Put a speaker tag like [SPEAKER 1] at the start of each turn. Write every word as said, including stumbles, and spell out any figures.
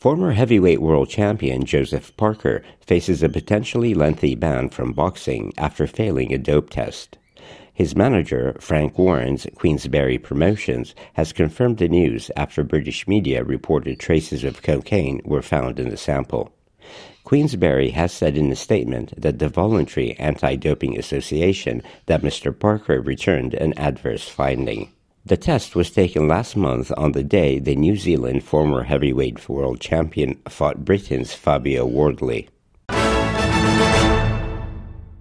[SPEAKER 1] Former heavyweight world champion Joseph Parker faces a potentially lengthy ban from boxing after failing a dope test. His manager, Frank Warren's Queensberry Promotions, has confirmed the news after British media reported traces of cocaine were found in the sample. Queensberry has said in a statement that the Voluntary Anti-Doping Association that Mister Parker returned an adverse finding. The test was taken last month on the day the New Zealand former heavyweight world champion fought Britain's Fabio Wardley.